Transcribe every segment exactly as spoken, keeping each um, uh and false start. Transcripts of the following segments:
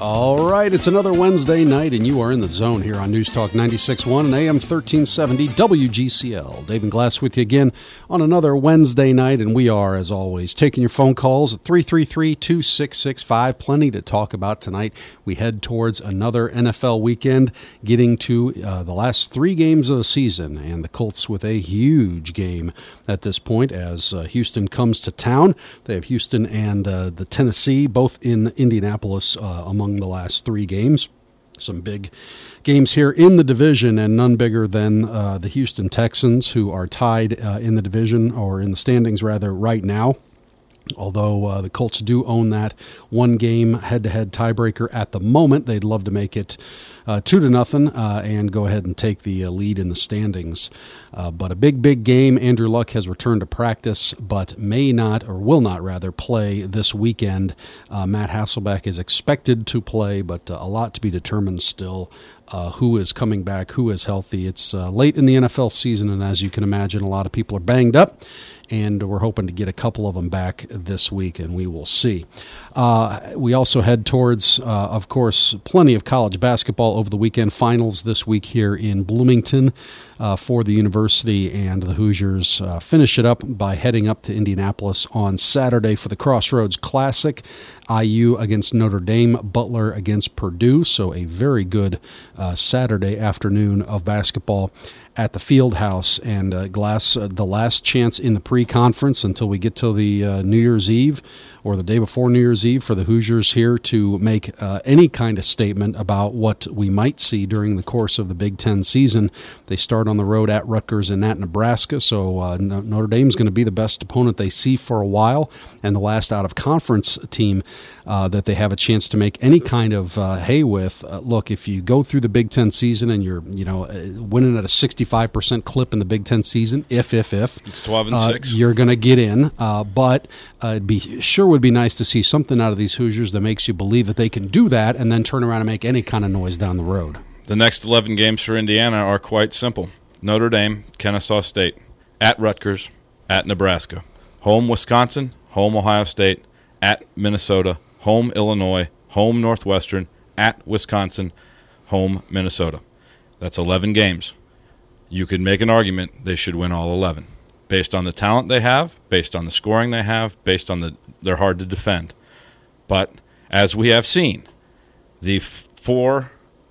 All right, it's another Wednesday night, and you are in the zone here on News Talk ninety-six point one and A M thirteen seventy W G C L. Dave and Glass with you again on another Wednesday night, and we are, as always, taking your phone calls at three three three, two six six five. Plenty to talk about tonight. We head towards another N F L weekend, getting to uh, the last three games of the season, and the Colts with a huge game at this point as uh, Houston comes to town. They have Houston and uh, the Tennessee, both in Indianapolis, uh, among the last three games. Some big games here in the division, and none bigger than uh, the Houston Texans, who are tied uh, in the division, or in the standings rather, right now. Although uh, the Colts do own that one game head-to-head tiebreaker at the moment, they'd love to make it uh, two to nothing uh, and go ahead and take the uh, lead in the standings. Uh, but a big, big game. Andrew Luck has returned to practice, but may not, or will not rather, play this weekend. Uh, Matt Hasselbeck is expected to play, but uh, a lot to be determined still. Uh, who is coming back, who is healthy. It's uh, late in the N F L season, and as you can imagine, a lot of people are banged up, and we're hoping to get a couple of them back this week, and we will see. Uh, we also head towards, uh, of course, plenty of college basketball over the weekend. Finals this week here in Bloomington uh, for the university, and the Hoosiers uh, finish it up by heading up to Indianapolis on Saturday for the Crossroads Classic. I U against Notre Dame, Butler against Purdue, so a very good uh, Saturday afternoon of basketball at the Fieldhouse. And uh, Glass, uh, the last chance in the pre-conference until we get to the uh, New Year's Eve or the day before New Year's Eve for the Hoosiers here to make uh, any kind of statement about what we might see during the course of the Big Ten season. They start on the road at Rutgers and at Nebraska, so uh, Notre Dame's going to be the best opponent they see for a while, and the last out-of-conference team uh, that they have a chance to make any kind of uh, hay with. Uh, look, if you go through the Big Ten season and you're you know winning at a sixty-five percent clip in the Big Ten season, if, if, if. It's twelve and uh, six. You're going to get in, uh, but uh, it'd be sure would be nice to see something out of these Hoosiers that makes you believe that they can do that and then turn around and make any kind of noise down the road. The next eleven games for Indiana are quite simple. Notre Dame, Kennesaw State, at Rutgers, at Nebraska, home Wisconsin, home Ohio State, at Minnesota, home Illinois, home Northwestern, at Wisconsin, home Minnesota. That's eleven games. You could make an argument they should win all eleven. Based on the talent they have, based on the scoring they have, based on the they're hard to defend. But as we have seen, the f- four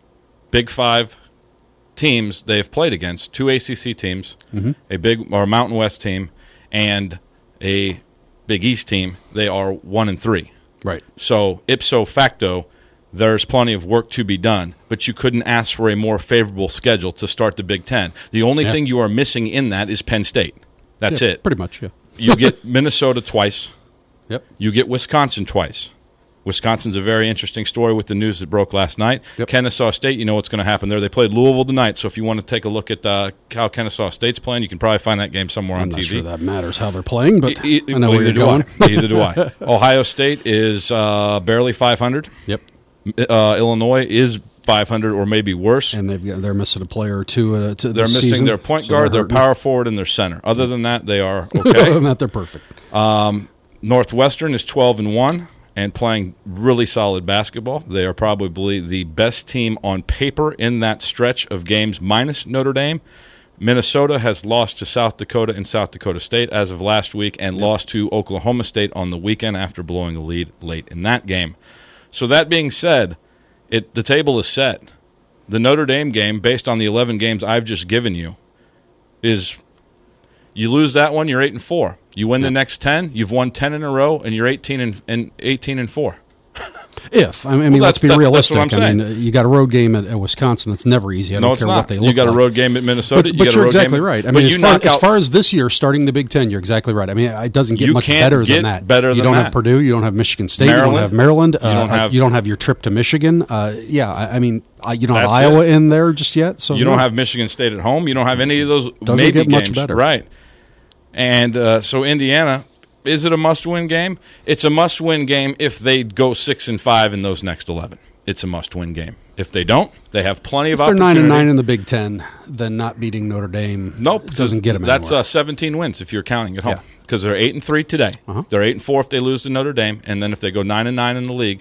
Big Five teams they've played against, two A C C teams, mm-hmm. a big or a Mountain West team, and a Big East team, they are one and three. Right. So ipso facto, there's plenty of work to be done, but you couldn't ask for a more favorable schedule to start the Big Ten. The only yeah. thing you are missing in that is Penn State. That's yeah, it. Pretty much, yeah. You get Minnesota twice. Yep. You get Wisconsin twice. Wisconsin's a very interesting story with the news that broke last night. Yep. Kennesaw State, you know what's going to happen there. They played Louisville tonight, so if you want to take a look at uh, how Kennesaw State's playing, you can probably find that game somewhere I'm on not T V. Sure that matters how they're playing, but e- e- I know well, where you're do going. I. Either do I. Ohio State is uh, barely five hundred. Yep. Uh, Illinois is five hundred or maybe worse. And they've got, they're missing a player or two uh, to They're missing season, their point so guard, their hurting. power forward, and their center. Other than that, they are okay. Other than that, they're perfect. Um, Northwestern is twelve and one and playing really solid basketball. They are probably the best team on paper in that stretch of games minus Notre Dame. Minnesota has lost to South Dakota and South Dakota State as of last week and yep. lost to Oklahoma State on the weekend after blowing a lead late in that game. So that being said, it the table is set. The Notre Dame game, based on the eleven games I've just given you, is you lose that one, you're eight and four. You win yeah. the next ten, you've won ten in a row, and you're eighteen and, and eighteen and four. If I mean, well, let's be that's, realistic. That's I mean, you got a road game at, at Wisconsin that's never easy. I no, don't it's care not. what they look You got like. a road game at Minnesota. But, you but got you're a road exactly game right. I but mean, you as far, knock as out, far as this year starting the Big Ten, you're exactly right. I mean, it doesn't get you much can't better get than that. Better you than don't that. have Purdue. You don't have Michigan State. Maryland, you don't have Maryland. You don't, uh, have, you don't have your trip to Michigan. Uh, yeah, I, I mean, uh, you don't have That's Iowa it. in there just yet. So you no. don't have Michigan State at home. You don't have any of those Doesn't maybe get much games. better. Right. And uh, so Indiana, is it a must-win game? It's a must-win game if they go six and five in those next eleven. It's a must-win game. If they don't, they have plenty if of they're opportunity. nine and nine in the Big Ten, then not beating Notre Dame nope, doesn't get them That's anywhere. uh, seventeen wins if you're counting at home. Yeah. Because they're eight and three today. Uh-huh. They're eight and four if they lose to Notre Dame, and then if they go nine and nine in the league,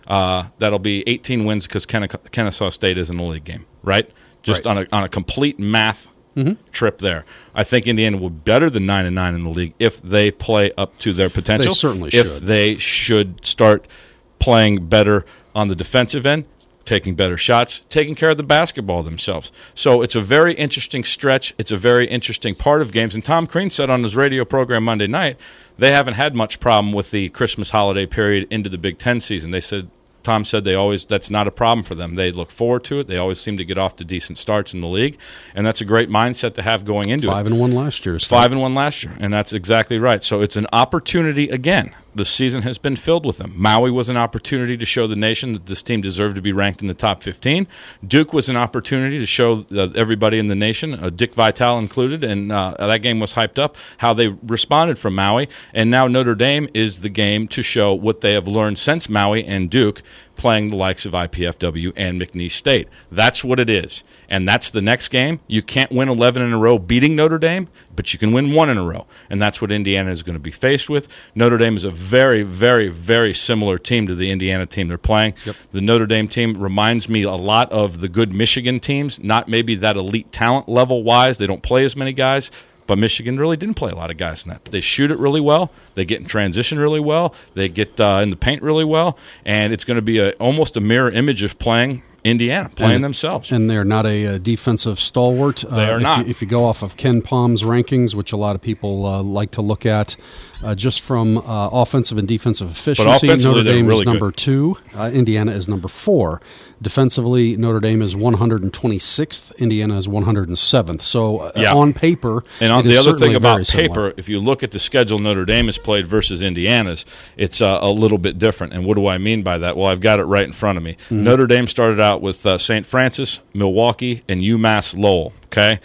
uh, that'll be eighteen wins because Ken- Kennesaw State isn't a league game, right? Just right. on a on a complete math mm-hmm. trip there. I think Indiana will be better than nine and nine in the league if they play up to their potential. They certainly if should. they should start playing better on the defensive end, taking better shots, taking care of the basketball themselves. So it's a very interesting stretch. It's a very interesting part of games. And Tom Crean said on his radio program Monday night, they haven't had much problem with the Christmas holiday period into the Big Ten season. They said, Tom said they always that's not a problem for them. They look forward to it. They always seem to get off to decent starts in the league, and that's a great mindset to have going into Five it. Five and one last year. So. Five and one last year, and that's exactly right. So it's an opportunity again. The season has been filled with them. Maui was an opportunity to show the nation that this team deserved to be ranked in the top fifteen. Duke was an opportunity to show uh, everybody in the nation, uh, Dick Vitale included, and uh, that game was hyped up, how they responded from Maui. And now Notre Dame is the game to show what they have learned since Maui and Duke, playing the likes of I P F W and McNeese State. That's what it is. And that's the next game. You can't win eleven in a row beating Notre Dame, but you can win one in a row. And that's what Indiana is going to be faced with. Notre Dame is a very, very, very similar team to the Indiana team they're playing. Yep. The Notre Dame team reminds me a lot of the good Michigan teams, not maybe that elite talent level-wise. They don't play as many guys. But Michigan really didn't play a lot of guys in that. They shoot it really well. They get in transition really well. They get uh, in the paint really well. And it's going to be a, almost a mirror image of playing Indiana, playing and, themselves. And they're not a, a defensive stalwart. They are uh, not. If you, if you go off of Ken Palm's rankings, which a lot of people uh, like to look at, uh, just from uh, offensive and defensive efficiency, offensively, Notre Dame really is number good. two. Uh, Indiana is number four. Defensively, Notre Dame is one hundred twenty-sixth. Indiana is one hundred seventh. So uh, Yeah. on paper, And on it the is other thing certainly about very similar. paper, if you look at the schedule Notre Dame has played versus Indiana's, it's uh, a little bit different. And what do I mean by that? Well, I've got it right in front of me. Mm-hmm. Notre Dame started out with uh, Saint Francis, Milwaukee, and UMass Lowell. Okay,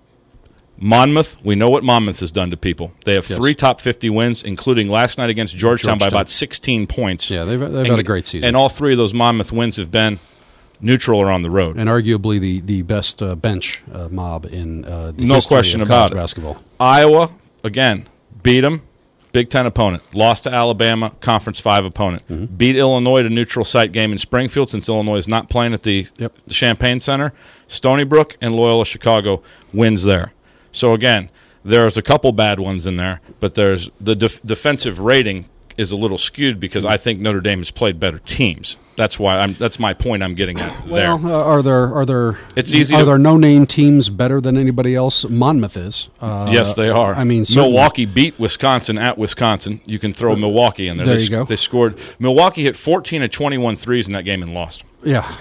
Monmouth, we know what Monmouth has done to people. They have Yes. three top fifty wins, including last night against Georgetown, by Georgetown. about sixteen points. Yeah, they've, they've and, had a great season. And all three of those Monmouth wins have been neutral or on the road. And arguably the, the best uh, bench uh, mob in uh, the No history question of about college it. basketball. Iowa, again, beat them. Big Ten opponent. Lost to Alabama, Conference five opponent. Mm-hmm. Beat Illinois at a neutral site game in Springfield since Illinois is not playing at the, Yep. the Champaign Center. Stony Brook and Loyola Chicago wins there. So, again, there's a couple bad ones in there, but there's the def- defensive rating is a little skewed because I think Notre Dame has played better teams. That's why I'm. That's my point I'm getting at there. Well, uh, are there are there It's easy are to- there no name teams better than anybody else? Monmouth is. Uh, Yes, they are. I mean, certainly- Milwaukee beat Wisconsin at Wisconsin. You can throw Milwaukee in there. There they, you go. They scored. Milwaukee hit fourteen of twenty-one threes in that game and lost. Yeah,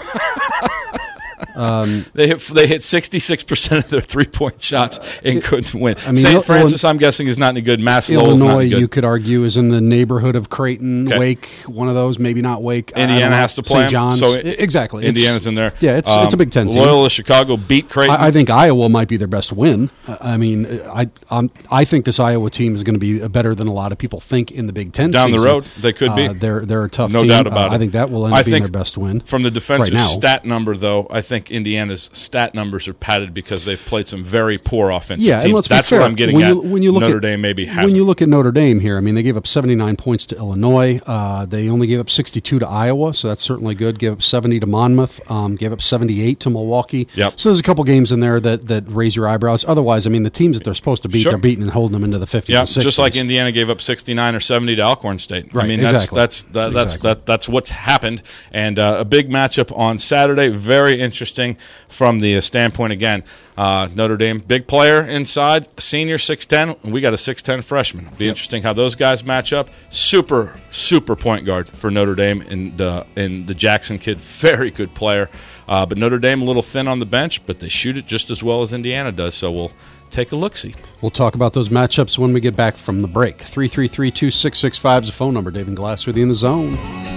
They hit they hit sixty-six percent of their three-point shots and couldn't win. I mean, Saint Il- Francis, I'm guessing, is not any good. Mass Lowell's not Illinois, any good. you could argue, is in the neighborhood of Creighton, Okay. Wake, one of those, maybe not Wake. I- I Indiana don't know. has to play Saint them. John's. So I- exactly. It's- Indiana's in there. Yeah, it's Um, it's a Big Ten team. Loyola Chicago beat Creighton. I, I think Iowa might be their best win. Uh, I mean, I I'm, I think this Iowa team is going to be better than a lot of people think in the Big Ten. Down the season. road, they could be. Uh, they're they're a tough No team. doubt about Uh, it. I think that will end I up being think their best win. From the defensive right now. stat number, though, I think Indiana's stat numbers are padded because they've played some very poor offensive Yeah, teams. and let's be That's fair. what I'm getting when at. You, when you look Notre at, Dame maybe hasn't. When you look at Notre Dame here, I mean, they gave up seventy-nine points to Illinois. Uh, they only gave up sixty-two to Iowa, so that's certainly good. Gave up seventy to Monmouth. Um, gave up seventy-eight to Milwaukee. Yep. So there's a couple games in there that, that raise your eyebrows. Otherwise, I mean, the teams that they're supposed to beat, Sure. they're beating and holding them into the fifties Yeah, and sixties. just like Indiana gave up sixty-nine or seventy to Alcorn State. I Right, mean, exactly. that's that's that, that's Exactly. that, that's what's happened, and uh, a big matchup on Saturday. Very interesting from the uh, standpoint again. Uh, Notre Dame, big player inside, senior six ten. We got a six ten freshman. Be Yep. interesting how those guys match up. Super super point guard for Notre Dame and the and the Jackson kid, very good player. Uh, but Notre Dame a little thin on the bench, but they shoot it just as well as Indiana does. So we'll take a look-see. We'll talk about those matchups when we get back from the break. three three three, two six six five is the phone number. David Glass with you in the zone.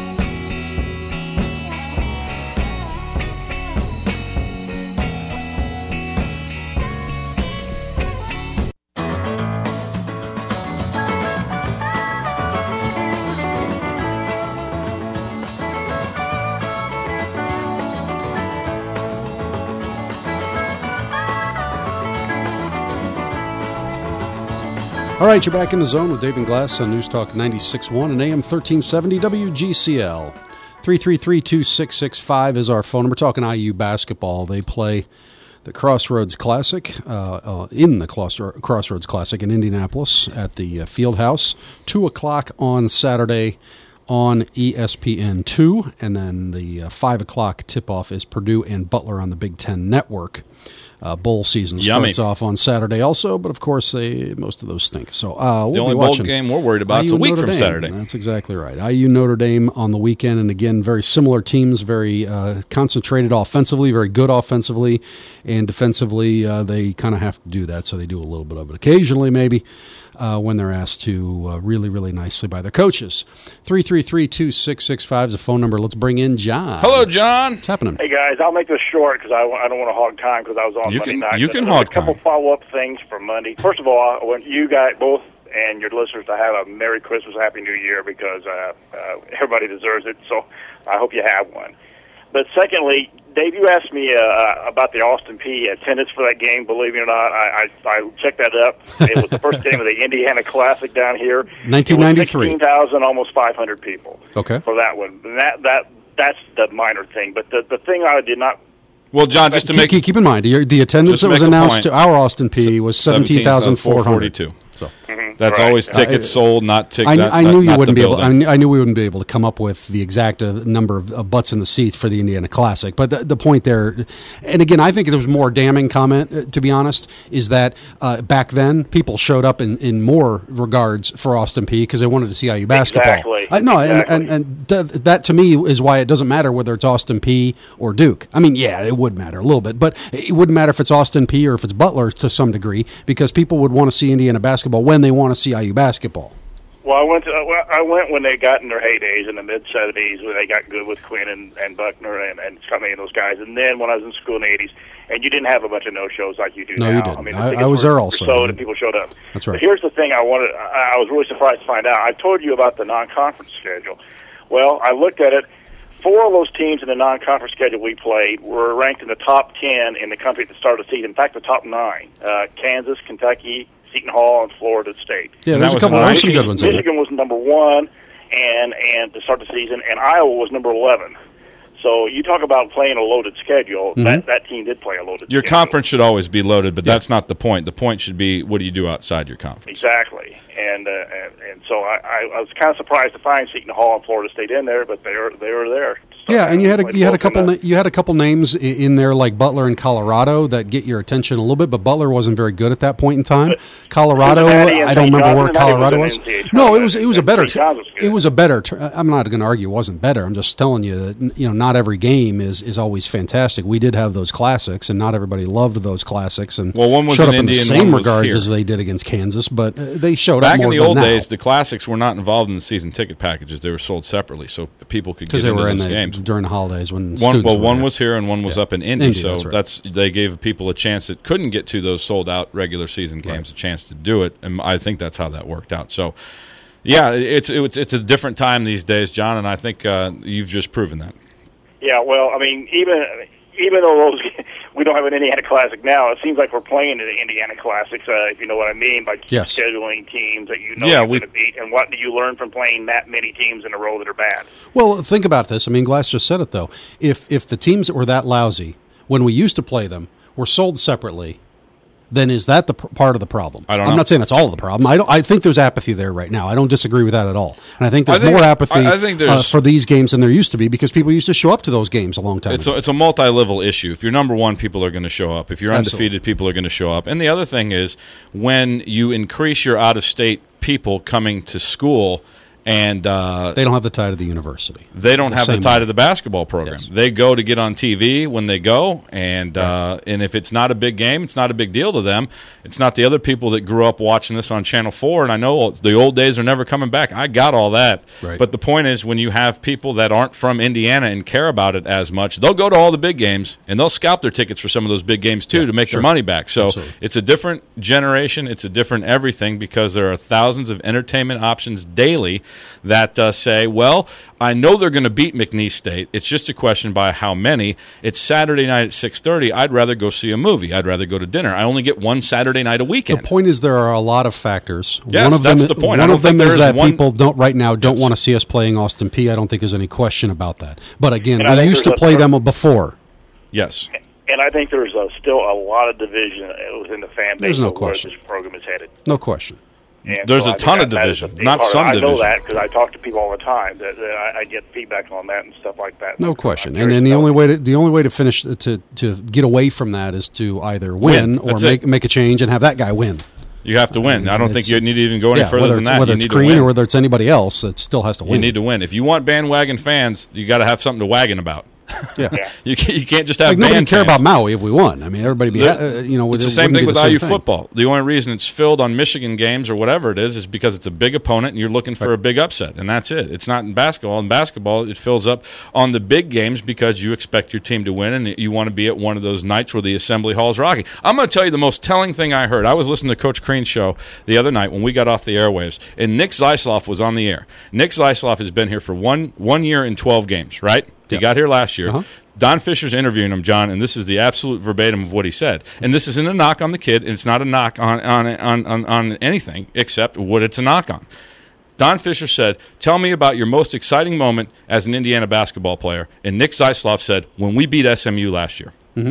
All right, you're back in the zone with David Glass on News Talk ninety-six point one and A M thirteen seventy W G C L. three three three, two six six five is our phone number. We're talking I U basketball. They play the Crossroads Classic uh, uh, in the Crossroads Classic in Indianapolis at the uh, Field House, two o'clock on Saturday on E S P N two, and then the uh, five o'clock tip-off is Purdue and Butler on the Big Ten Network. Uh, bowl season Yummy. starts off on Saturday also, but of course they most of those stink. So uh, we'll the only be bowl watching game we're worried about is a week from Dame. Saturday. That's exactly right. I U Notre Dame on the weekend, and again, very similar teams, very uh, concentrated offensively, very good offensively, and defensively uh, they kind of have to do that, so they do a little bit of it occasionally maybe. Uh, when they're asked to uh, really, really nicely by their coaches. three three three, two six six five is the phone number. Let's bring in John. Hello, John. What's happening? Hey, guys, I'll make this short because I, I don't want to hog time because I was on you Monday can, night. You can There's hog a couple time. follow-up things from Monday. First of all, I want you guys both and your listeners to have a Merry Christmas, Happy New Year because uh, uh, everybody deserves it, so I hope you have one. But secondly, Dave, you asked me uh, about the Austin Peay attendance for that game. Believe it or not, I, I, I checked that up. It was the first game of the Indiana Classic down here. nineteen ninety-three. sixteen thousand, almost five hundred people. Okay. For that one. And that that that's the minor thing. But the the thing I did not. Well, John, just to keep, make keep, keep in mind, the, the attendance that was announced to our Austin Peay was seventeen thousand four hundred forty-two. So. Mm-hmm. That's right. always tickets uh, sold, not tickets. I, not, I knew not, you not wouldn't be able. I building. knew, I knew we wouldn't be able to come up with the exact uh, number of uh, butts in the seats for the Indiana Classic. But the, the point there, and again, I think there was more damning comment. Uh, to be honest, is that uh, back then people showed up in, in more regards for Austin Peay because they wanted to see I U basketball. Exactly. I, no, exactly. and and, and th- that to me is why it doesn't matter whether it's Austin Peay or Duke. I mean, yeah, it would matter a little bit, but it wouldn't matter if it's Austin Peay or if it's Butler to some degree because people would want to see Indiana basketball when they want to see I U basketball. Well, I went to well, I went when they got in their heydays in the mid seventies, when they got good with Quinn and, and Buckner and and Scott and those guys. And then when I was in school in the eighties, and you didn't have a bunch of no shows like you do no, now. You didn't. I mean, I, the I was were, there also. So and people showed up. That's right. But here's the thing: I wanted. I, I was really surprised to find out. I told you about the non-conference schedule. Well, I looked at it. Four of those teams in the non-conference schedule we played were ranked in the top ten in the country at the start of the season. In fact, the top nine: uh, Kansas, Kentucky, Seton Hall, and Florida State. Yeah, And there's that a was couple. an There's some good ones. in there. Michigan was number one, and and to start the season, and Iowa was number eleven. So you talk about playing a loaded schedule. Mm-hmm. That that team did play a loaded. Your schedule. conference should always be loaded, but that's not the point. The point should be what do you do outside your conference? Exactly, and uh, and, and so I, I, I was kind of surprised to find Seton Hall and Florida State in there, but they were they were there. So Yeah, and you had a, played you had a both couple in na- the- you had a couple names i- in there like Butler and Colorado that get your attention a little bit, but Butler wasn't very good at that point in time. Colorado, Cincinnati and I don't Saint remember where John's, and Colorado that was. was an N C A A No, it was it was a tournament, better and Saint John's was good. it was a better. Tur- I'm not going to argue it wasn't better. I'm just telling you that you know not every game is, is always fantastic. We did have those classics, and not everybody loved those classics. And Well, one was showed in up in the Indy and same one was regards here. as they did against Kansas, but uh, they showed Back up more in the than old now. days, the classics were not involved in the season ticket packages. They were sold separately, so people could get because they into were in those the games. during the holidays when One, students well, were one there. was here and one was Yeah. up in Indy, Indy, so that's right. that's they gave people a chance that couldn't get to those sold out regular season games Right. a chance to do it, and I think that's how that worked out. So, yeah, it's it's it's a different time these days, John, and I think uh, you've just proven that. Yeah, well, I mean, even even though those we don't have an Indiana Classic now, it seems like we're playing in the Indiana Classics, uh, if you know what I mean, by Yes. scheduling teams that you know Yeah, you're we- going to beat. And what do you learn from playing that many teams in a row that are bad? Well, think about this. I mean, Glass just said it, though. If if the teams that were that lousy when we used to play them were sold separately, then is that the pr- part of the problem? I don't I'm know. not saying that's all of the problem. I don't. I think there's apathy there right now. I don't disagree with that at all. And I think there's I think- more apathy I- I think uh, there's- for these games than there used to be because people used to show up to those games a long time It's ago. a, it's a multi-level issue. If you're number one, people are going to show up. If you're Absolutely. undefeated, people are going to show up. And the other thing is when you increase your out-of-state people coming to school and uh, they don't have the tie to the university. they don't The have the same tie way. to the basketball program. Yes. They go to get on T V when they go, and uh, and if it's not a big game, it's not a big deal to them. It's not the other people that grew up watching this on Channel four, and I know the old days are never coming back. I got all that. Right. But the point is, when you have people that aren't from Indiana and care about it as much, they'll go to all the big games, and they'll scalp their tickets for some of those big games, too, Yeah, to make sure. their money back. So Absolutely. it's a different generation. It's a different everything because there are thousands of entertainment options daily, that uh, say, well, I know they're going to beat McNeese State. It's just a question by how many. It's Saturday night at six thirty. I'd rather go see a movie. I'd rather go to dinner. I only get one Saturday night a weekend. The point is there are a lot of factors. Yes, one of that's them, the point. One of them is that one... people don't right now don't yes. want to see us playing Austin Peay. I don't think there's any question about that. But again, and we used to play them before. Yes. And I think there's a, still a lot of division within the fan base There's no of where question. this program is headed. No question. And there's so a I ton think of that, division, that not part. some I division. know that because I talk to people all the time. That, that I, I get feedback on that and stuff like that. No question. And then the only way to the only way to finish to to get away from that is to either win, Win. or make it. make a change and have that guy win. You have to win. I don't think you need to even go any yeah, further whether than it's, that. Whether you it's need Crean to win. or whether it's anybody else, it still has to win. You need to win. If you want bandwagon fans, you got to have something to wagon about. Yeah, yeah. you can't, you can't just have like band nobody care fans. about Maui if we won. I mean, everybody be The, uh, you know. It's it the same wouldn't thing be with the I U same football. The only reason it's filled on Michigan games or whatever it is is because it's a big opponent and you're looking for right. a big upset, and that's it. It's not in basketball. In basketball, it fills up on the big games because you expect your team to win and you want to be at one of those nights where the assembly hall is rocking. I'm going to tell you the most telling thing I heard. I was listening to Coach Crean's show the other night when we got off the airwaves, and Nick Zeisloff was on the air. Nick Zeisloff has been here for one one year and twelve games, right? He Yep. got here last year. Uh-huh. Don Fisher's interviewing him, John, and this is the absolute verbatim of what he said. And this isn't a knock on the kid, and it's not a knock on on, on, on, on anything except what it's a knock on. Don Fisher said, tell me about your most exciting moment as an Indiana basketball player. And Nick Zeisloff said, when we beat S M U last year. Mm-hmm.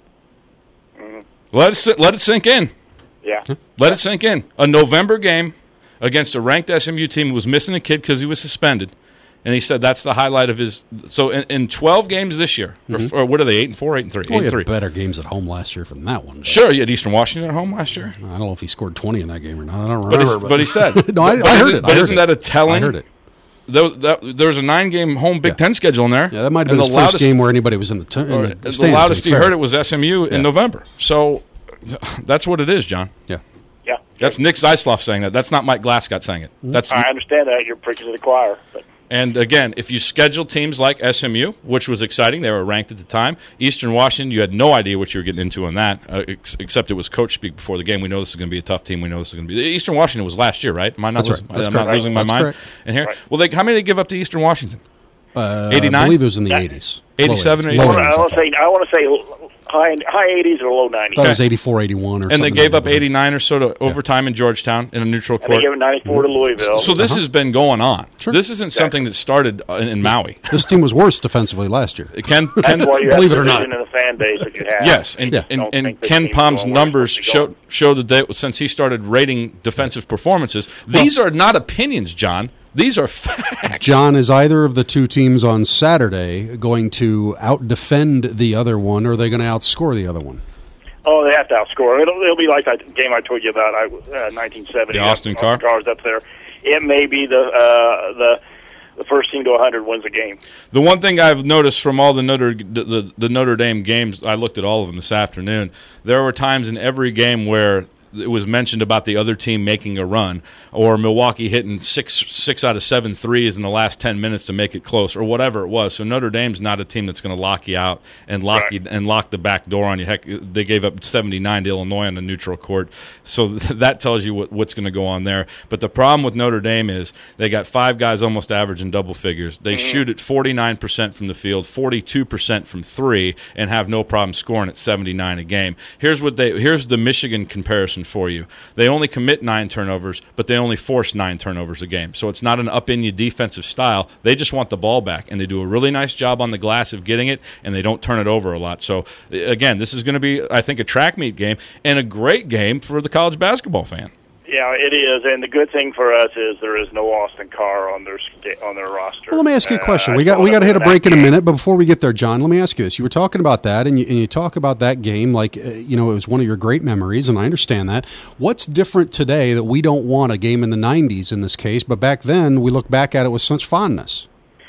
Mm-hmm. Let, it sit, let it sink in. Yeah. Let it sink in. A November game against a ranked S M U team who was missing a kid because he was suspended. And he said that's the highlight of his. So in, in twelve games this year, Mm-hmm. or, or what are they? Eight and four, eight and three, Well, eight he and had three. better games at home last year than that one. But Sure, you had Eastern Washington at home last year. I don't know if he scored twenty in that game or not. I don't But, remember. he's, but he said. no, I, but I heard isn't, it. But I heard isn't it. that a telling? I heard it. There, that, there was a nine-game home Big Yeah. Ten schedule in there. Yeah, that might have been and his the first loudest, game where anybody was in the, t- in or the, the stands. loudest to he be fair. heard it was S M U Yeah. in November. So that's what it is, John. Yeah. Yeah. That's Nick Zeisloff saying that. That's not Mike Glasscott saying it. Mm-hmm. That's I understand that. You're preaching to the choir. But And again, if you schedule teams like S M U, which was exciting, they were ranked at the time. Eastern Washington, you had no idea what you were getting into on that, uh, ex- except it was coach speak before the game. We know this is going to be a tough team. We know this is going to be. Eastern Washington was last year, right? Am I not That's losing, right. That's I'm not correct. losing my That's mind? correct. And here, Right. well, they, how many did they give up to Eastern Washington? Uh, eighty-nine? I believe it was in the Yeah. eighties. eighty-seven or Low eighty-one? eighties, I I want to thought. say I want to say high high eighties or low nineties. I thought it was eighty-four, eighty-one, or And something. they gave up like that. eighty-nine or so to overtime in Georgetown in a neutral And they court. gave it ninety-four to Louisville. So this Uh-huh. has been going on. Sure. This isn't something that started in, in Maui. This team was worse defensively last year. Ken, That's Ken, why you have believe it or not. division in the fan base that you have. Yes, and, Yeah. and, Don't and think the Ken team's Palm's going where it's numbers supposed to be show, show that they, since he started rating defensive performances, these are not opinions, John. These are facts. John, is either of the two teams on Saturday going to out-defend the other one, or are they going to outscore the other one? Oh, they have to outscore. It'll, it'll be like that game I told you about, I, uh, nineteen seventy. The Austin Carr? Carr's up there. It may be the uh, the the first team to one hundred wins a game. The one thing I've noticed from all the Notre the, the, the Notre Dame games, I looked at all of them this afternoon. There were times in every game where it was mentioned about the other team making a run, or Milwaukee hitting six six out of seven threes in the last ten minutes to make it close, or whatever it was. So Notre Dame's not a team that's going to lock you out and lock Right. you and lock the back door on you. Heck, they gave up seventy-nine to Illinois on a neutral court, so th- that tells you what, what's going to go on there. But the problem with Notre Dame is they got five guys almost averaging double figures. They Mm-hmm. shoot at forty-nine percent from the field, forty-two percent from three, and have no problem scoring at seventy-nine a game. Here's what they here's the Michigan comparison for you. They only commit nine turnovers, but they only force nine turnovers a game. So it's not an up-in-you defensive style. They just want the ball back, and they do a really nice job on the glass of getting it, and they don't turn it over a lot. So, again, this is going to be, I think, a track meet game and a great game for the college basketball fan. Yeah, it is, and the good thing for us is there is no Austin Carr on their sta- on their roster. Well, let me ask you a question. Uh, we I got saw we got to them hit a that break in a game. minute, but before we get there, John, let me ask you this. You were talking about that, and you, and you talk about that game like, uh, you know, it was one of your great memories, and I understand that. What's different today that we don't want a game in the nineties in this case, but back then we look back at it with such fondness?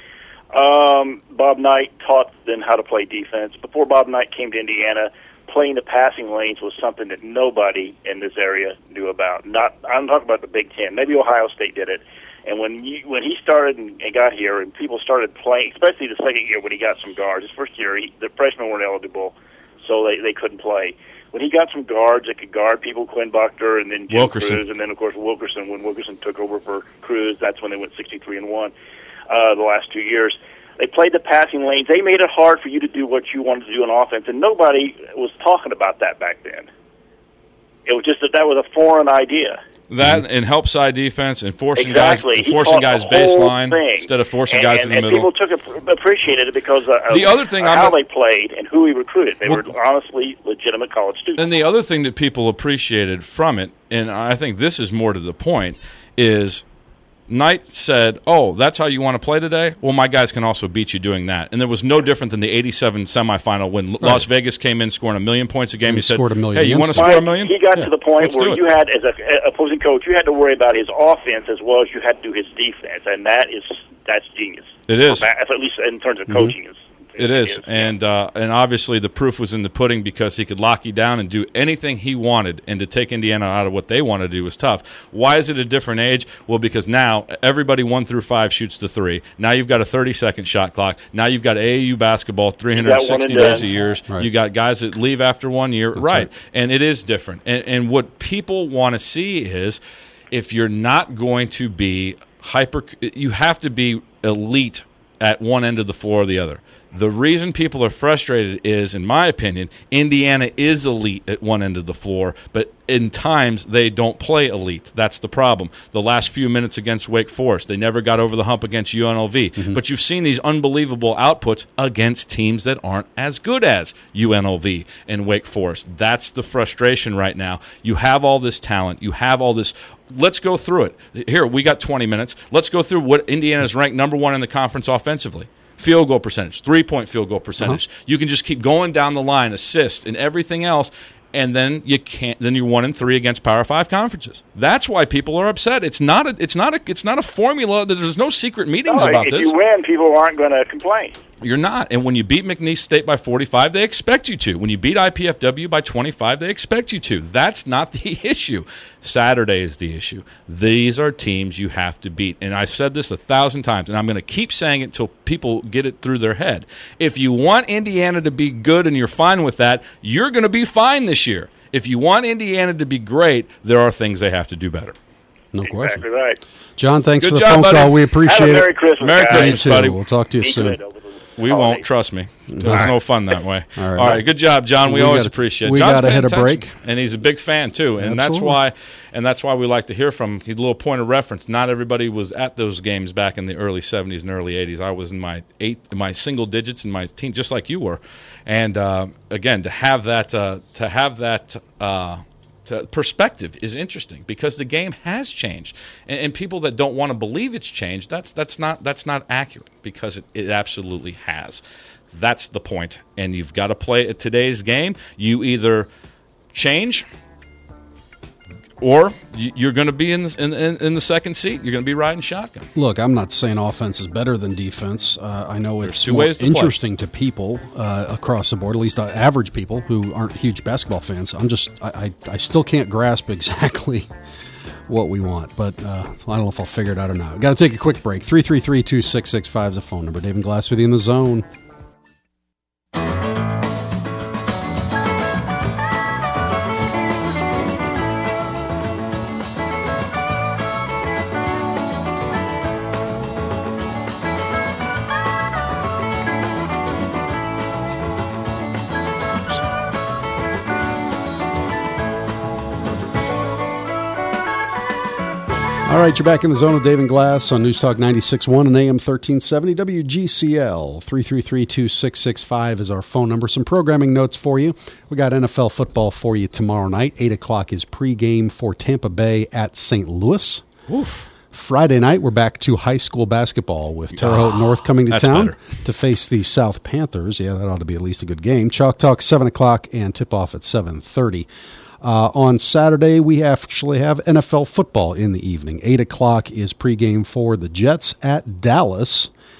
Um, Bob Knight taught them how to play defense. Before Bob Knight came to Indiana, playing the passing lanes was something that nobody in this area knew about. Not, I'm talking about the Big Ten. Maybe Ohio State did it. And when you, when he started and, and got here, and people started playing, especially the second year when he got some guards. His first year, he, the freshmen weren't eligible, so they they couldn't play. when he got some guards that could guard people, Quinn Buckner and then Jim Wilkerson. Cruz, and then of course Wilkerson. When Wilkerson took over for Cruz, that's when they went sixty-three and one uh, the last two years. They played the passing lanes. They made it hard for you to do what you wanted to do on offense, and nobody was talking about that back then. It was just that that was a foreign idea. That and help side defense and forcing exactly. guys, forcing guys baseline thing. instead of forcing and, guys and, in the and middle. People took it, appreciated it because of the other thing how I'm, they played and who he recruited. They well, were honestly legitimate college students. And the other thing that people appreciated from it, and I think this is more to the point, is Knight said, oh, that's how you want to play today? Well, my guys can also beat you doing that. And there was no different than the eighty-seven semifinal when right. Las Vegas came in scoring a million points a game. He, he said, scored a million hey, you want to score a million? He got yeah. to the point Let's where you had, as an opposing coach, you had to worry about his offense as well as you had to do his defense, and that is that's genius. It is. At least in terms of coaching. Mm-hmm. It is, and uh, and obviously the proof was in the pudding because he could lock you down and do anything he wanted, and to take Indiana out of what they wanted to do was tough. Why is it a different age? Well, because now everybody one through five shoots the three. Now you've got a thirty-second shot clock. Now you've got A A U basketball, three hundred sixty days a year. Right. You got guys that leave after one year. Right. right, and it is different. And, and what people want to see is if you're not going to be hyper – you have to be elite at one end of the floor or the other. The reason people are frustrated is, in my opinion, Indiana is elite at one end of the floor, but in times they don't play elite. That's the problem. The last few minutes against Wake Forest, they never got over the hump against U N L V. Mm-hmm. But you've seen these unbelievable outputs against teams that aren't as good as U N L V and Wake Forest. That's the frustration right now. You have all this talent. You have all this. Let's go through it. Here, we got twenty minutes. Let's go through what Indiana's ranked number one in the conference offensively. Field goal percentage, three-point field goal percentage. Uh-huh. You can just keep going down the line, assist, and everything else, and then you can't. Then you're one and three against Power Five conferences. That's why people are upset. It's not a. It's not a. It's not a formula. There's no secret meetings no, about if this. If you win, people aren't going to complain. You're not. And when you beat McNeese State by forty-five, they expect you to. When you beat I P F W by twenty-five, they expect you to. That's not the issue. Saturday is the issue. These are teams you have to beat. And I've said this a thousand times, and I'm going to keep saying it until people get it through their head. If you want Indiana to be good and you're fine with that, you're going to be fine this year. If you want Indiana to be great, there are things they have to do better. No exactly question. Exactly right. John, thanks Good for the job, phone buddy. call. We appreciate Have a it. Merry Christmas, Merry guys. Christmas, too. buddy. We'll talk to you Be soon. good. We won't, trust me. It was no fun that way. All right. All right, good job, John. We, We always gotta- appreciate it. we John's gotta paying hit a attention, break. and he's a big fan too, and that's Absolutely. why, and that's why we like to hear from him. He's a little point of reference. Not everybody was at those games back in the early seventies and early eighties. I was in my eight, in my single digits in my teen, just like you were. And uh, again, to have that, uh, to have that. Uh, To perspective is interesting because the game has changed, and, and people that don't want to believe it's changed, that's that's not that's not accurate because it, it absolutely has. That's the point, and you've got to play at today's game. You either change, or you, you're going to be in the, in, in, in the second seat. You're going to be riding shotgun. Look, I'm not saying offense is better than defense. Uh, I know it's two more ways to interesting to people uh, across the board, at least uh, average people who aren't huge basketball fans. I'm just, I, I, I still can't grasp exactly what we want, but uh, I don't know if I'll figure it out or not. Got to take a quick break. three three three, two six six five is the phone number. David Glass with you in the zone. All right, you're back in the zone with Dave and Glass on News Talk ninety-six point one and A M thirteen seventy W G C L. three three three, two six six five is our phone number. Some programming notes for you. We got N F L football for you tomorrow night. eight o'clock is pregame for Tampa Bay at Saint Louis. Oof. Friday night, we're back to high school basketball with Terre Haute Oh, North coming to that's town better. to face the South Panthers. Yeah, that ought to be at least a good game. Chalk Talk, seven o'clock, and tip-off at seven thirty. Uh, on Saturday, we actually have N F L football in the evening. eight o'clock is pregame for the Jets at Dallas.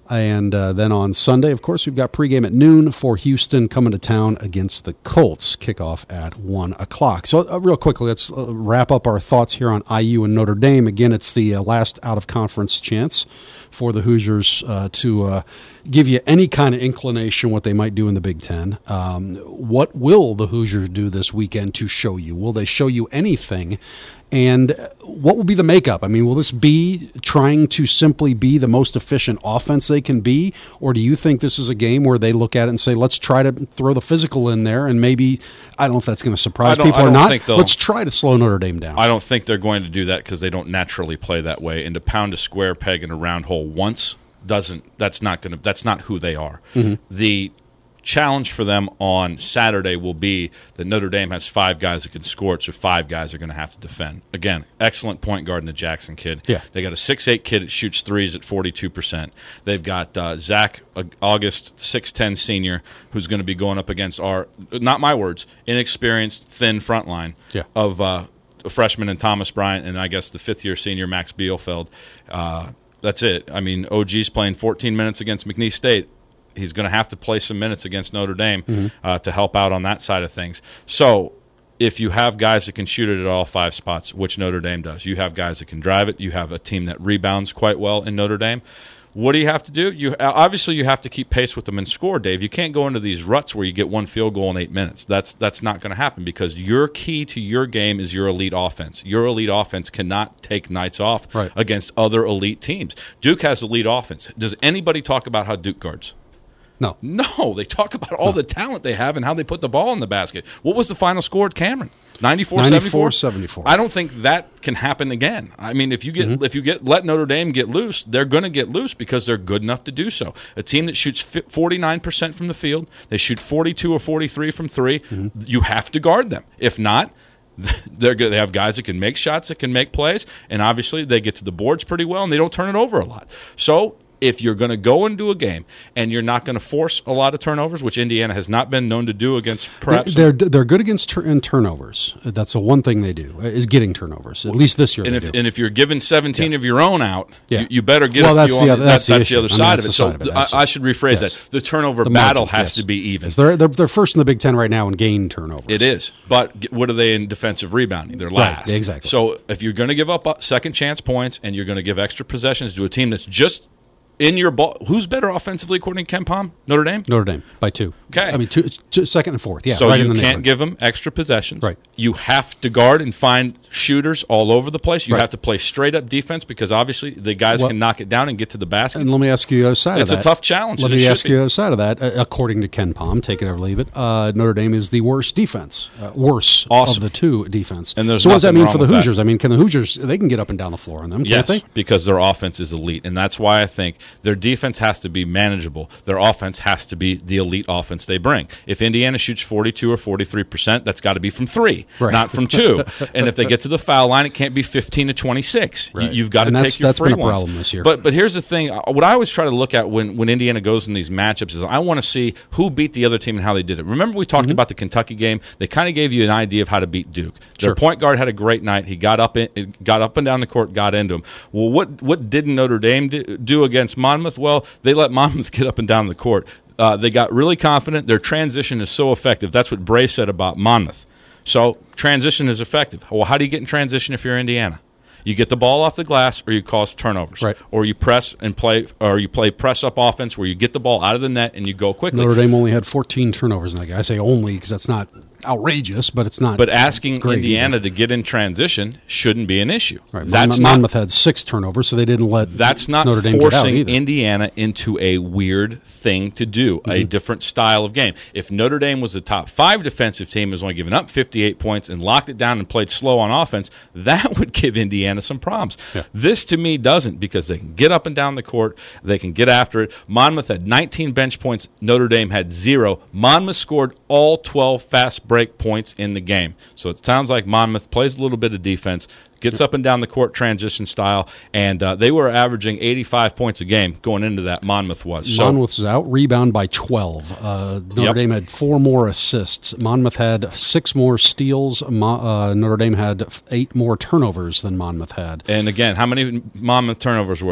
And uh, then on Sunday, of course, we've got pregame at noon for Houston coming to town against the Colts. Kickoff at one o'clock. So uh, real quickly, let's uh, wrap up our thoughts here on I U and Notre Dame. Again, it's the uh, last out-of-conference chance for the Hoosiers uh, to uh, give you any kind of inclination what they might do in the Big Ten. Um, what will the Hoosiers do this weekend to show you? Will they show you anything? And what will be the makeup? I mean, will this be trying to simply be the most efficient offense they can be? Or do you think this is a game where they look at it and say, let's try to throw the physical in there and maybe, I don't know if that's going to surprise people or not, let's try to slow Notre Dame down. I don't think they're going to do that because they don't naturally play that way. And to pound a square peg in a round hole once doesn't, that's not going to, that's not who they are. Mm-hmm. The challenge for them on Saturday will be that Notre Dame has five guys that can score, so five guys are going to have to defend. Again, excellent point guard in the Jackson kid. Yeah. They got a six eight kid that shoots threes at forty-two percent. They've got uh, Zach August, six ten senior, who's going to be going up against our, not my words, inexperienced, thin front line yeah. of uh, a freshman and Thomas Bryant, and I guess the fifth-year senior Max Bielfeld. Uh, that's it. I mean, O G's playing fourteen minutes against McNeese State. He's going to have to play some minutes against Notre Dame mm-hmm. uh, to help out on that side of things. So if you have guys that can shoot it at all five spots, which Notre Dame does, you have guys that can drive it, you have a team that rebounds quite well in Notre Dame. What do you have to do? You obviously you have to keep pace with them and score, Dave. You can't go into these ruts where you get one field goal in eight minutes. That's that's not going to happen because your key to your game is your elite offense. Your elite offense cannot take nights off right. against other elite teams. Duke has elite offense. Does anybody talk about how Duke guards? No. No, they talk about all no. the talent they have and how they put the ball in the basket. What was the final score at Cameron? ninety-four seventy-four I don't think that can happen again. I mean, if you get mm-hmm. if you get let Notre Dame get loose, they're going to get loose because they're good enough to do so. A team that shoots forty-nine percent from the field, they shoot forty-two or forty-three from three, mm-hmm. you have to guard them. If not, they're good. They have guys that can make shots, that can make plays, and obviously they get to the boards pretty well and they don't turn it over a lot. So if you're going to go into a game and you're not going to force a lot of turnovers, which Indiana has not been known to do against perhaps... They're, they're good against tur- in turnovers. That's the one thing they do, is getting turnovers, at least this year and they if, do. And if you're giving seventeen yeah. of your own out, yeah. you, you better get well, a that's few the on other, the, that's, that, the, that's the other I mean, side of it. So of it, I, I should rephrase yes. that. The turnover the battle margin, has yes. to be even. Yes. They're, they're, they're first in the Big Ten right now in gain turnovers. It is. But what are they in defensive rebounding? They're last. Right, exactly. So if you're going to give up second chance points and you're going to give extra possessions to a team that's just in your ball, who's better offensively according to Ken Pom? Notre Dame? Notre Dame by two. Okay. I mean, two, two, second and fourth. Yeah. So right you in the can't give them extra possessions. Right. You have to guard and find shooters all over the place. You right. have to play straight up defense because obviously the guys well, can knock it down and get to the basket. And let me ask you the other side it's of that. It's a tough challenge. Let me ask you the other side of that. Uh, according to Ken Pom, take it or leave it, uh, Notre Dame is the worst defense, uh, worse awesome. of the two defense. And there's so what does that mean for the Hoosiers? That. I mean, can the Hoosiers, they can get up and down the floor on them, yes, can't they? Because their offense is elite. And that's why I think their defense has to be manageable. Their offense has to be the elite offense they bring. If Indiana shoots forty-two or forty-three percent, that's got to be from three, right. not from two. And if they get to the foul line, it can't be fifteen to twenty-six. Right. You, you've got to and take your that's free been a ones. problem this year. But but here's the thing: what I always try to look at when, when Indiana goes in these matchups is I want to see who beat the other team and how they did it. Remember we talked mm-hmm. about the Kentucky game? They kind of gave you an idea of how to beat Duke. Their sure. point guard had a great night. He got up in, got up and down the court, got into him. Well, what what didn't Notre Dame do against Monmouth? Well, they let Monmouth get up and down the court. Uh, they got really confident. Their transition is so effective. That's what Bray said about Monmouth. So transition is effective. Well, how do you get in transition if you're Indiana? You get the ball off the glass, or you cause turnovers, right. or you press and play, or you play press up offense where you get the ball out of the net and you go quickly. Notre Dame only had fourteen turnovers in that game. I say only because that's not outrageous, but it's not. But asking Indiana either. to get in transition shouldn't be an issue. Right. That's Mon- Monmouth not, had six turnovers, so they didn't let. That's not Notre Dame get out forcing either. Indiana into a weird thing to do, mm-hmm. a different style of game. If Notre Dame was the top five defensive team, was only giving up fifty-eight points and locked it down and played slow on offense, that would give Indiana some problems. Yeah. This to me doesn't, because they can get up and down the court, they can get after it. Monmouth had nineteen bench points, Notre Dame had zero. Monmouth scored all twelve fast break points in the game. So it sounds like Monmouth plays a little bit of defense, gets up and down the court transition style, and uh, they were averaging eighty-five points a game going into that. Monmouth was. So, Monmouth was out rebound by twelve. Uh, Notre yep. Dame had four more assists. Monmouth had six more steals. Mo- uh, Notre Dame had eight more turnovers than Monmouth had. And again, how many Monmouth turnovers were there?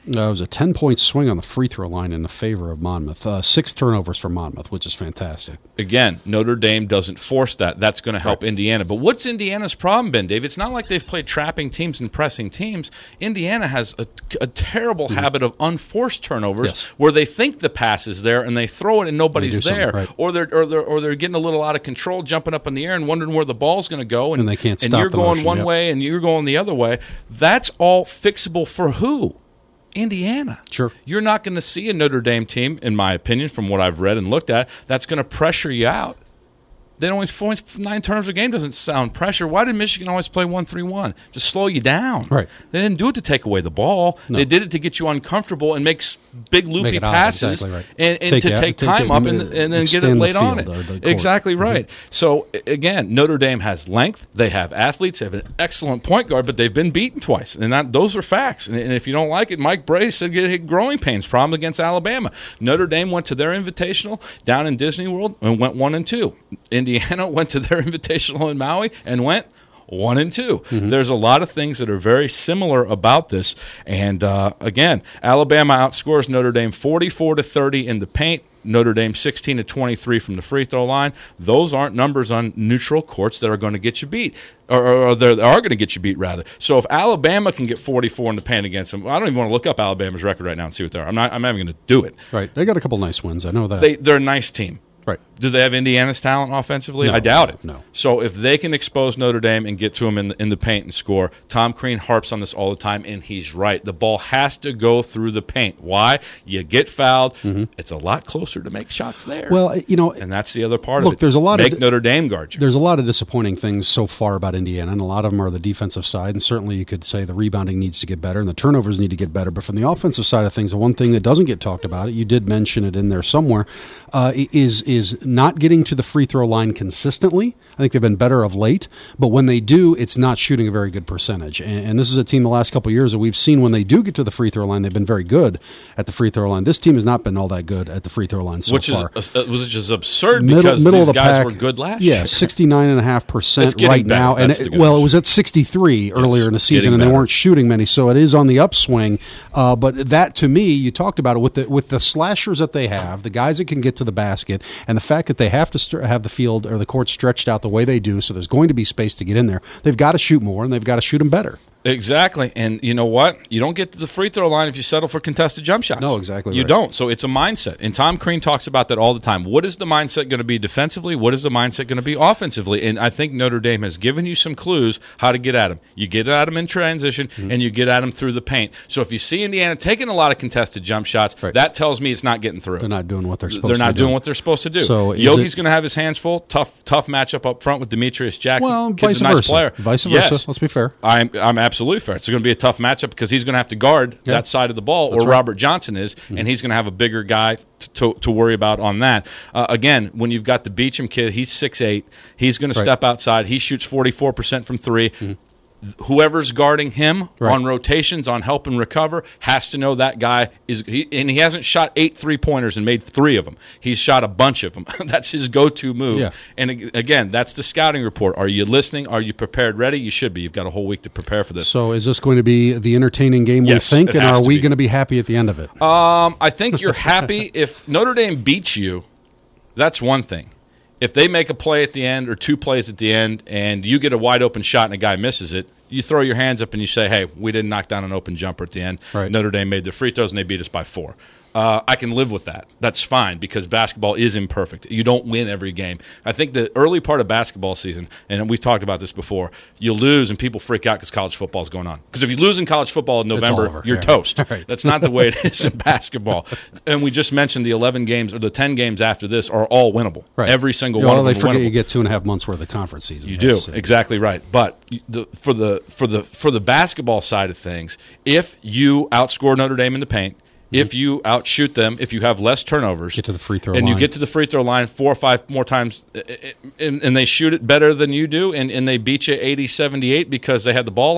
Uh, it was a ten-point swing on the free throw line in the favor of Monmouth. Uh, six turnovers for Monmouth, which is fantastic. Again, Notre Dame doesn't force that. That's going to help right. Indiana. But what's Indiana's problem been, Dave? It's not like they've played trapping teams and pressing teams. Indiana has a, a terrible mm-hmm. habit of unforced turnovers yes. where they think the pass is there and they throw it and nobody's there. Right. Or, they're, or, they're, or they're getting a little out of control, jumping up in the air and wondering where the ball's going to go. And, and they can't and stop you're the going motion, one yep. way and you're going the other way. That's all fixable for who? Indiana. Sure. You're not going to see a Notre Dame team, in my opinion, from what I've read and looked at, that's going to pressure you out. Then only four, nine turnovers a game doesn't sound pressure. Why did Michigan always play one three one? Just slow you down. Right. They didn't do it to take away the ball. No. They did it to get you uncomfortable and make big loopy passes exactly right. and, and take to it, take take time it, up and, and then get it laid the on it. Exactly right. Mm-hmm. So, again, Notre Dame has length. They have athletes. They have an excellent point guard, but they've been beaten twice. And that, those are facts. And, and if you don't like it, Mike Brey said he had growing pains problem against Alabama. Notre Dame went to their invitational down in Disney World and went one and two. Indiana went to their invitational in Maui and went one and two. Mm-hmm. There's a lot of things that are very similar about this. And uh, again, Alabama outscores Notre Dame forty-four to thirty in the paint. Notre Dame sixteen to twenty-three from the free throw line. Those aren't numbers on neutral courts that are going to get you beat, or, or, or they are going to get you beat rather. So if Alabama can get forty-four in the paint against them, I don't even want to look up Alabama's record right now and see what they are. I'm not. I'm not even going to do it. Right. They got a couple nice wins. I know that. They, they're a nice team. Right. Do they have Indiana's talent offensively? No, I doubt it. No. So if they can expose Notre Dame and get to them in the, in the paint and score, Tom Crean harps on this all the time, and he's right. The ball has to go through the paint. Why? You get fouled. Mm-hmm. It's a lot closer to make shots there. Well, you know, and that's the other part look, of it. There's a lot make of Notre Dame guard you. There's a lot of disappointing things so far about Indiana, and a lot of them are the defensive side, and certainly you could say the rebounding needs to get better and the turnovers need to get better. But from the offensive side of things, the one thing that doesn't get talked about, you did mention it in there somewhere, uh, is is not getting to the free throw line consistently. I think they've been better of late, but when they do, it's not shooting a very good percentage. And, and this is a team the last couple of years that we've seen when they do get to the free throw line, they've been very good at the free throw line. This team has not been all that good at the free throw line so which far. Is, uh, which is absurd middle, because middle these of the guys pack, were good last yeah, year. Yeah, sixty-nine point five percent right better. now. That's and it, Well, news. it was at sixty-three earlier it's in the season, and they better. weren't shooting many, so it is on the upswing. Uh, but that, to me, you talked about it, with the, with the slashers that they have, the guys that can get to the basket, and the fact that they have to st- have the field or the court stretched out the way they do, so there's going to be space to get in there. They've got to shoot more, and they've got to shoot them better. Exactly. And you know what? You don't get to the free throw line if you settle for contested jump shots. No, exactly You right. don't. So it's a mindset. And Tom Crean talks about that all the time. What is the mindset going to be defensively? What is the mindset going to be offensively? And I think Notre Dame has given you some clues how to get at them. You get at them in transition, mm-hmm. and you get at them through the paint. So if you see Indiana taking a lot of contested jump shots, right. that tells me it's not getting through. They're not doing what they're supposed they're not to do. doing what they're supposed to do. So Yogi's it, going to have his hands full. Tough tough matchup up front with Demetrius Jackson. Well, Kid's vice a nice versa. player. Vice yes. versa. Let's be fair. I'm, I'm absolutely fair. It's going to be a tough matchup because he's going to have to guard yeah. that side of the ball, That's or right. Robert Johnson is, mm-hmm. and he's going to have a bigger guy to, to, to worry about on that. Uh, again, when you've got the Beecham kid, he's six eight. He's going right. to step outside. He shoots forty-four percent from three. Mm-hmm. Whoever's guarding him right. on rotations, on help and recover, has to know that guy is. He, and he hasn't shot eight three-pointers and made three of them. He's shot a bunch of them. That's his go-to move. Yeah. And again, that's the scouting report. Are you listening? Are you prepared, ready? You should be. You've got a whole week to prepare for this. So is this going to be the entertaining game yes, we think, it and has are to we be. going to be happy at the end of it? Um, I think you're happy if Notre Dame beats you. That's one thing. If they make a play at the end or two plays at the end and you get a wide open shot and a guy misses it, you throw your hands up and you say, hey, we didn't knock down an open jumper at the end. Right. Notre Dame made their free throws and they beat us by four. Uh, I can live with that. That's fine because basketball is imperfect. You don't win every game. I think the early part of basketball season, and we've talked about this before, you lose and people freak out because college football is going on. Because if you lose in college football in November, you're yeah. toast. Right. That's not the way it is in basketball. And we just mentioned the eleven games or the ten games after this are all winnable. Right. Every single yeah, one well, of them they are forget winnable. you get two and a half months worth of conference season. You yes, do yeah. exactly right, but the, for the for the for the basketball side of things, if you outscore Notre Dame in the paint, mm-hmm. if you outshoot them, if you have less turnovers, get to the free throw and line. you get to the free throw line four or five more times, and, and they shoot it better than you do, and, and they beat you eighty seventy-eight because they had the ball last,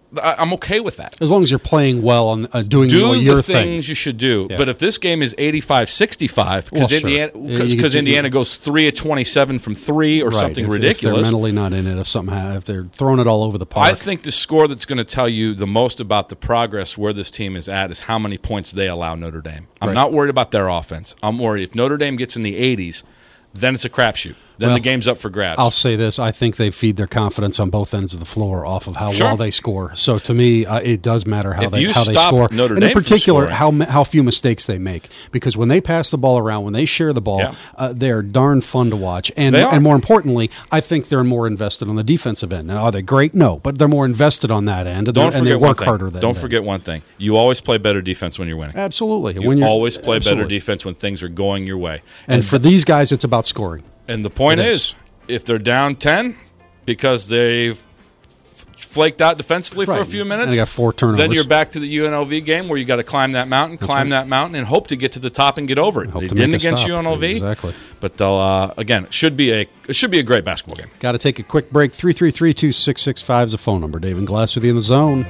I, I'm okay with that. As long as you're playing well and uh, doing Do your the thing. things you should do. Yeah. But if this game is eighty-five sixty-five, because Well, sure. Indiana, Yeah, you because get- Indiana goes three of twenty-seven from three or Right. something if, ridiculous, If they're mentally not in it, if something ha- if they're throwing it all over the park. I think the score that's going to tell you the most about the progress where this team is at is how many points they allow Notre Dame. I'm Right. not worried about their offense. I'm worried if Notre Dame gets in the eighties, then it's a crapshoot. Then Well, the game's up for grabs. I'll say this: I think they feed their confidence on both ends of the floor off of how Sure. well they score. So to me, uh, it does matter how If they you how they stop score, Notre and Dame in from particular, scoring- how ma- how few mistakes they make. Because when they pass the ball around, when they share the ball, Yeah. uh, they're darn fun to watch. And They are. and more importantly, I think they're more invested on the defensive end. Now, are they great? No, but they're more invested on that end, and, Don't they're- and forget they one work thing. harder. Than Don't than- forget one thing. You always play better defense when you're winning. Absolutely. You when you're, always play absolutely. better defense when things are going your way. And, for these guys, it's about scoring. And the point It is, is. if they're down ten because they flaked out defensively for a Right. few And minutes, they got four turnovers. then you're back to the U N L V game where you got to climb that mountain, climb right. that mountain, and hope to get to the top and get over it. Hope They to didn't make a against stop. U N L V, Exactly. but they'll uh, again it should be a it should be a great basketball game. Got to take a quick break. three three three, two six six five is the phone number. Dave and Glass with you in the zone.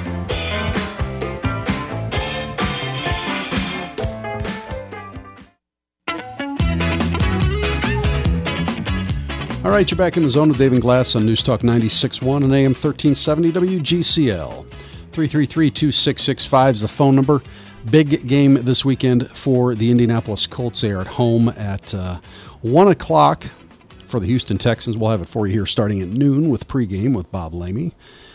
All right, you're back in the zone with Dave and Glass on News Talk ninety-six point one and A M thirteen seventy W G C L. three three three, two six six five is the phone number. Big game this weekend for the Indianapolis Colts. They are at home at uh, one o'clock for the Houston Texans. We'll have it for you here starting at noon with pregame with Bob Lamey.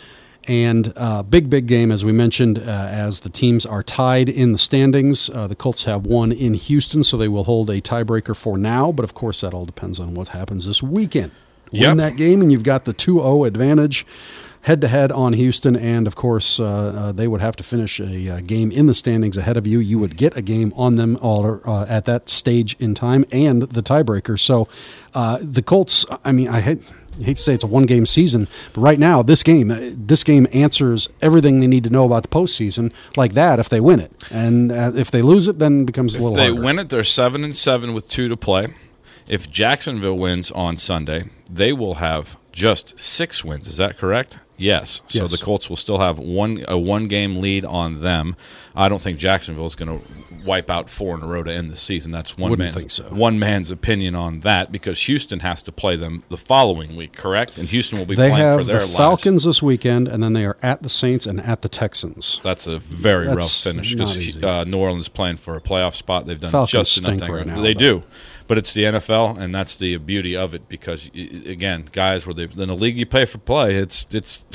And uh, big, big game, as we mentioned, uh, as the teams are tied in the standings. Uh, the Colts have won in Houston, so they will hold a tiebreaker for now. But, of course, that all depends on what happens this weekend. Yep. Win that game, and you've got the two oh advantage head-to-head on Houston. And, of course, uh, uh, they would have to finish a uh, game in the standings ahead of you. You would get a game on them all uh, at that stage in time and the tiebreaker. So uh, the Colts, I mean, I hate... I hate to say it's a one-game season, but right now, this game uh, this game answers everything they need to know about the postseason like that if they win it. And uh, if they lose it, then it becomes a If little they harder. win it, they're seven and seven with two to play. If Jacksonville wins on Sunday, they will have just six wins. Is that correct? Yes. So Yes. the Colts will still have one a one game lead on them. I don't think Jacksonville is going to wipe out four in a row to end the season. That's one Wouldn't man's think so. one man's opinion on that because Houston has to play them the following week, correct? And Houston will be They playing have for their the lives. Falcons this weekend, and then they are at the Saints and at the Texans. That's a very That's rough finish not because easy. uh, New Orleans is playing for a playoff spot. They've done Falcons just enough. stink to hang right around. now, They though. do, but it's the N F L, and that's the beauty of it. Because y- again, guys, where they in a league you pay for play, it's it's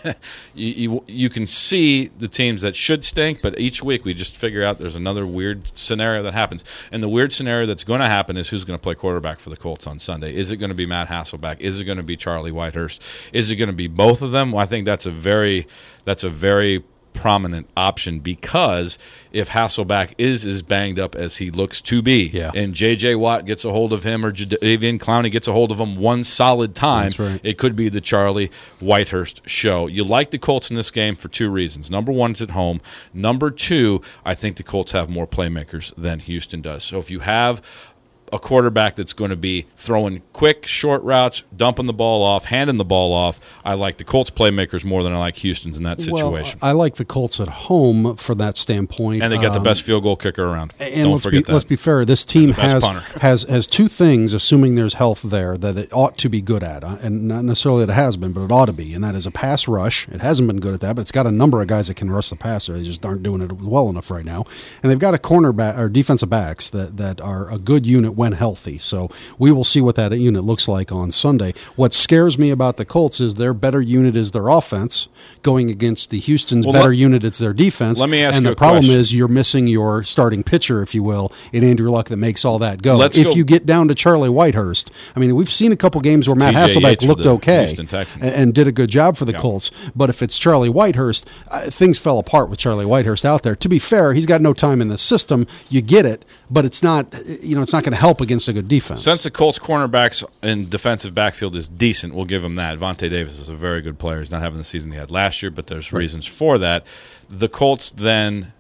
you, you you can see the teams that should stink, but each week we just figure out there's another weird scenario that happens, and the weird scenario that's going to happen is who's going to play quarterback for the Colts on Sunday. Is it going to be Matt Hasselbeck? Is it going to be Charlie Whitehurst? Is it going to be both of them? Well, I think that's a very that's a very prominent option because if Hasselbeck is as banged up as he looks to be, Yeah. and J J. Watt gets a hold of him or Jadeveon Clowney gets a hold of him one solid time, That's right. it could be the Charlie Whitehurst show. You like the Colts in this game for two reasons. Number one, it's at home. Number two, I think the Colts have more playmakers than Houston does. So if you have a quarterback that's going to be throwing quick, short routes, dumping the ball off, handing the ball off, I like the Colts playmakers more than I like Houston's in that situation. Well, I like the Colts at home for that standpoint. And they got the Um, best field goal kicker around. And Don't let's forget be, that. let's be fair. This team best has, punter. has has two things, assuming there's health there, that it ought to be good at, uh, and not necessarily that it has been, but it ought to be. And that is a pass rush. It hasn't been good at that, but it's got a number of guys that can rush the passer. They just aren't doing it well enough right now. And they've got a cornerback or defensive backs that that are a good unit when healthy. So we will see what that unit looks like on Sunday. What scares me about the Colts is their better unit is their offense going against the Houston's Well, better let- unit is their defense. let me ask and you the a problem question. is you're missing your starting pitcher, if you will, in Andrew Luck that makes all that go. Let's if go- you get down to Charlie Whitehurst, I mean, we've seen a couple games where Matt T J Hasselbeck Yates for looked the okay Houston Texans. and, and did a good job for the Yeah. Colts. But if it's Charlie Whitehurst, uh, things fell apart with Charlie Whitehurst out there. To be fair, he's got no time in the system. You get it, but it's not, you know, it's not going to help against a good defense. Since the Colts cornerbacks in defensive backfield is decent, we'll give him that. Vontae Davis is a very good player. He's not having the season he had last year, but there's Right. reasons for that. The Colts then,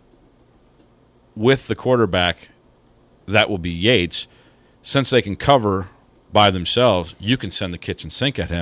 with the quarterback, that will be Yates. Since they can cover by themselves, you can send the kitchen sink at him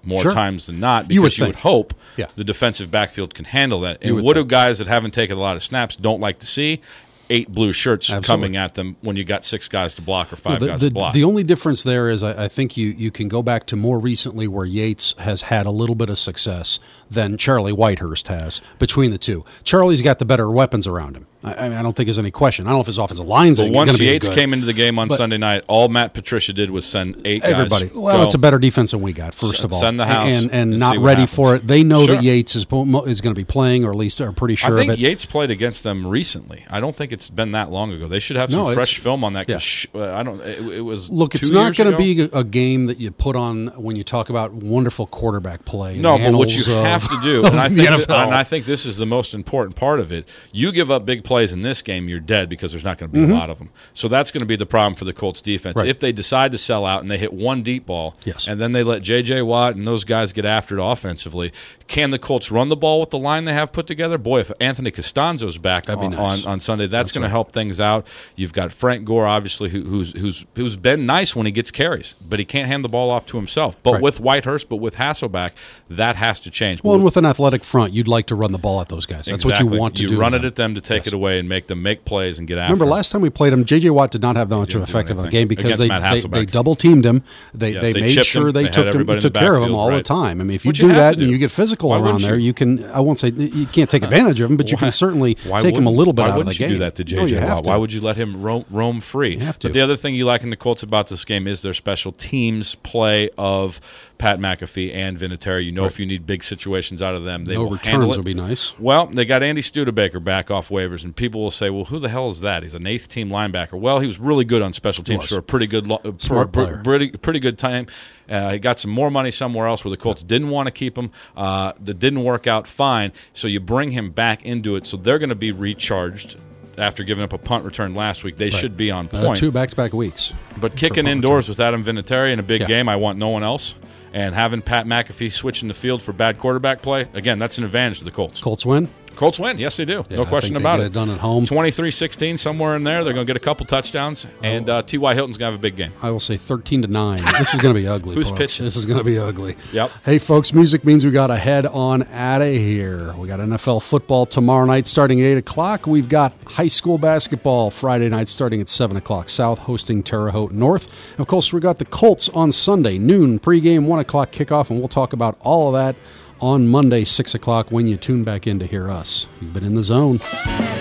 more Sure. times than not You would because you would, think. hope Yeah. the defensive backfield can handle that. You And would what do think. guys that haven't taken a lot of snaps don't like to see? Eight blue shirts Absolutely. coming at them when you got six guys to block or five the, guys the, to block. the only difference there is I, I think you, you can go back to more recently where Yates has had a little bit of success than Charlie Whitehurst has between the two. Charlie's got the better weapons around him. I, I, mean, I don't think there's any question. I don't know if his offensive line's But going once to be Yates good. came into the game on But- Sunday night, all Matt Patricia did was send eight guys. Everybody. Well, go. it's a better defense than we got, first Send- of all. send the house And, and and not see what ready happens. for it. They know Sure. that Yates is, is going to be playing, or at least are pretty sure I think of it. Yates played against them recently. I I don't think it's been that long ago. They should have some No, it's- fresh film on that. 'cause yeah. sh- uh, I don't. It, it was Look, it's two not years going to ago? be a, a game that you put on when you talk about wonderful quarterback play. and No, but what you annals of- have to do, of and I, the think N that- F L. and I think this is the most important part of it. You give up big plays in this game, you're dead because there's not going to be a lot of them. So that's going to be the problem for the Colts defense. Mm-hmm. Right. If they decide to sell out and they hit one deep ball, Yes. and then they let J J. Watt and those guys get after it offensively, can the Colts run the ball with the line they have put together? Boy, if Anthony Costanzo's back That'd be on, nice. on, on Sunday, that's, That's going right. to help things out. You've got Frank Gore, obviously, who, who's who's who's been nice when he gets carries, but he can't hand the ball off to himself. But Right. with Whitehurst, but with Hasselback, that has to change. Well, and with an athletic front, you'd like to run the ball at those guys. That's Exactly. what you want to you do. run to it them. at them to take Yes. it away and make them make plays and get after Remember them. last time we played him, J J. Watt did not have that much of an didn't do effect of a anything. game because Against they, Matt they, Hasselbeck. they double teamed him. They Yes, they they made chipped sure him. they, They had took him everybody in took the care of him backfield, all the right. time. I mean, if you What you do have that to and do. you get physical Why around wouldn't there, you? you can. I won't say you can't take advantage of him, but you Why- can certainly why take him a wouldn't- little bit why out of the wouldn't game. you do that to J J. No, you have Watt? to. Why would you let him roam, roam free? have to. But the other thing you like in the Colts about this game is their special teams play of Pat McAfee and Vinatieri. You know, if you need big situations out of them, they No will handle returns it. would be nice. Well, they got Andy Studebaker back off waivers, and people will say, "Well, who the hell is that? He's an eighth team linebacker." Well, he was really good on special teams was. for a pretty good, lo- for Smart a pr- player. pretty pretty good time. Uh, he got some more money somewhere else where the Colts didn't want to keep him. Uh, that didn't work out fine. So you bring him back into it. So they're going to be recharged after giving up a punt return last week. They should be on Uh, point. two back-to-back weeks. But kicking punt indoors with Adam Vinatieri in a big Yeah. game, I want no one else. And having Pat McAfee switching the field for bad quarterback play, again, that's an advantage to the Colts. Colts win. Colts win. Yes, they do. Yeah, no I question think they about get it. it done at home. twenty-three sixteen, somewhere in there. They're going to get a couple touchdowns. And uh, T Y. Hilton's going to have a big game. I will say thirteen to nine. This is going to be ugly. Who's folks. pitching? This is going to be ugly. Yep. Hey, folks, music means we got to head on out of here. We got N F L football tomorrow night starting at eight o'clock. We've got high school basketball Friday night starting at seven o'clock. South hosting Terre Haute North. And of course, we got the Colts on Sunday, noon, pregame, one o'clock kickoff, and we'll talk about all of that on Monday, six o'clock, when you tune back in to hear us. You've been in the zone.